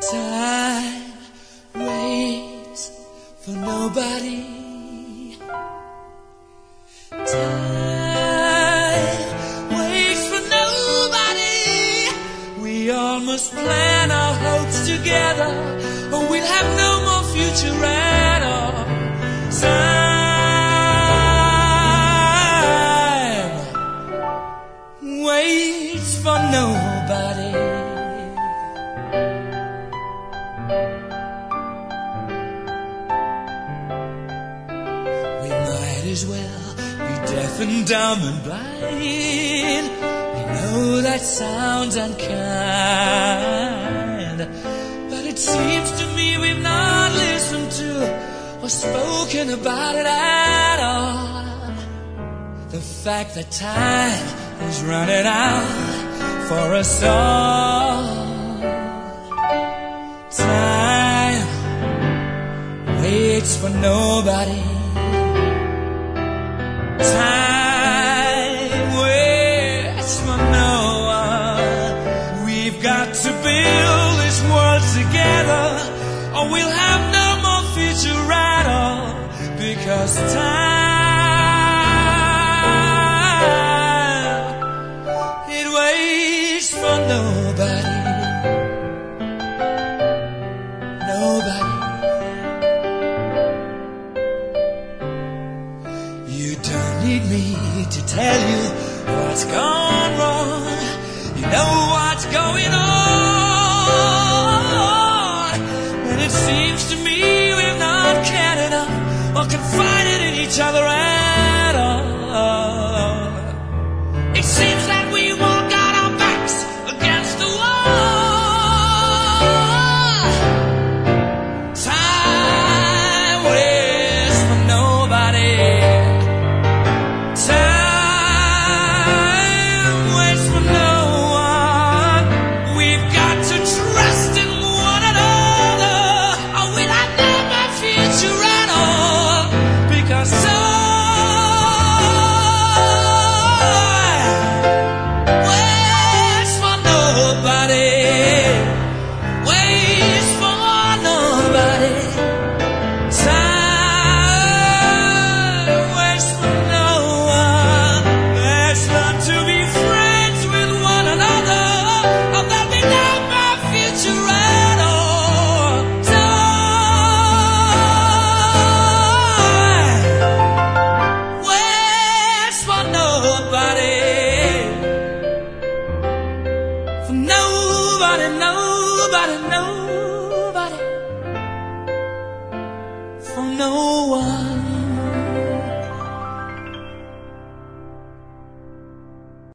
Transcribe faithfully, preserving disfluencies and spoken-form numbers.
Time waits for nobody. Time waits for nobody. We all must plan our hopes together, or we'll have no more future at all. Time waits for nobody. As well be deaf and dumb and blind. You know that sounds unkind, but it seems to me we've not listened to or spoken about it at all. The fact that time is running out for us all. Time waits for nobody. Time waits for no one. We've got to build this world together, or we'll have no more future at all. Because time, it waits for nobody. Nobody. You don't need me to tell you what's gone wrong. You know what's going on. And it seems to me we've not cared enough or confided in each other at all. It seems that we all got our backs against the wall. Time waits for nobody. Nobody, nobody, nobody, for no one.